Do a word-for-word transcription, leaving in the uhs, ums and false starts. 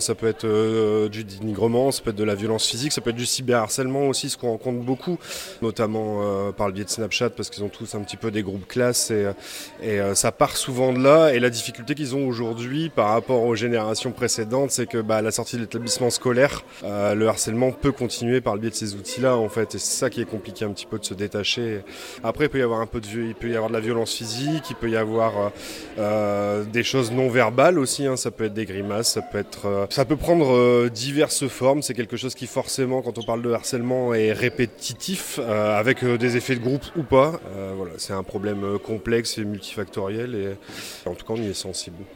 Ça peut être euh, du dénigrement, ça peut être de la violence physique, ça peut être du cyberharcèlement aussi, ce qu'on rencontre beaucoup, notamment euh, par le biais de Snapchat, parce qu'ils ont tous un petit peu des groupes classes et, et euh, ça part souvent de là. Et la difficulté qu'ils ont aujourd'hui par rapport aux générations précédentes, c'est que bah, à la sortie de l'établissement scolaire, euh, le harcèlement peut continuer par le biais de ces outils-là en fait, et c'est ça qui est compliqué un petit peu de se détacher. Après, il peut y avoir un peu de, il peut y avoir de la violence physique, il peut y avoir euh, des choses non verbales aussi, hein, ça peut être des grimaces, ça peut être euh, Ça peut prendre euh, diverses formes, c'est quelque chose qui forcément, quand on parle de harcèlement, est répétitif, euh, avec euh, des effets de groupe ou pas. Euh, voilà, c'est un problème euh, complexe et multifactoriel et en tout cas on y est sensible.